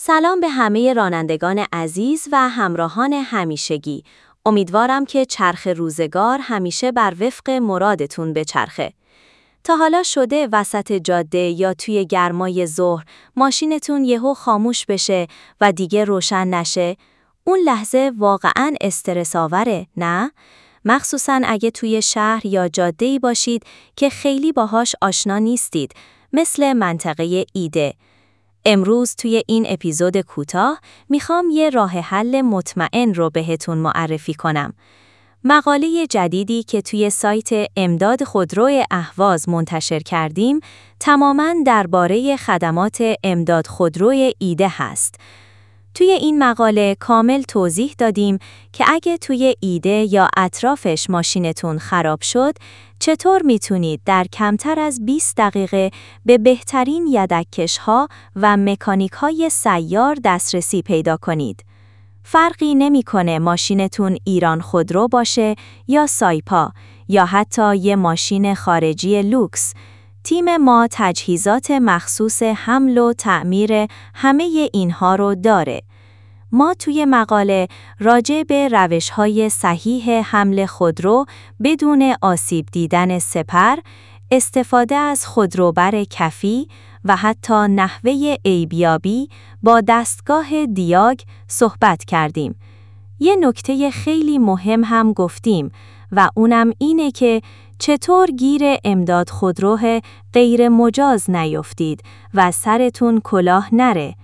سلام به همه رانندگان عزیز و همراهان همیشگی. امیدوارم که چرخ روزگار همیشه بر وفق مرادتون بچرخه. تا حالا شده وسط جاده یا توی گرمای ظهر ماشینتون یهو خاموش بشه و دیگه روشن نشه؟ اون لحظه واقعاً استرس آوره، نه؟ مخصوصاً اگه توی شهر یا جاده‌ای باشید که خیلی باهاش آشنا نیستید، مثل منطقه ایده. امروز توی این اپیزود کوتاه میخوام یه راه حل مطمئن رو بهتون معرفی کنم. مقاله جدیدی که توی سایت امداد خودرو اهواز منتشر کردیم تماماً درباره خدمات امداد خودرو ایده هست. توی این مقاله کامل توضیح دادیم که اگه توی ایده یا اطرافش ماشینتون خراب شد، چطور میتونید در کمتر از 20 دقیقه به بهترین یدک‌کش‌ها و مکانیک‌های سیار دسترسی پیدا کنید. فرقی نمی‌کنه ماشینتون ایران خودرو باشه یا سایپا یا حتی یه ماشین خارجی لوکس. تیم ما تجهیزات مخصوص حمل و تعمیر همه اینها رو داره. ما توی مقاله راجع به روش‌های صحیح حمل خودرو بدون آسیب دیدن سپر، استفاده از خودروبر کفی و حتی نحوه عیبیابی با دستگاه دیاگ صحبت کردیم. یه نکته خیلی مهم هم گفتیم و اونم اینه که چطور گیر امداد خودرو غیر مجاز نیفتید و سرتون کلاه نره.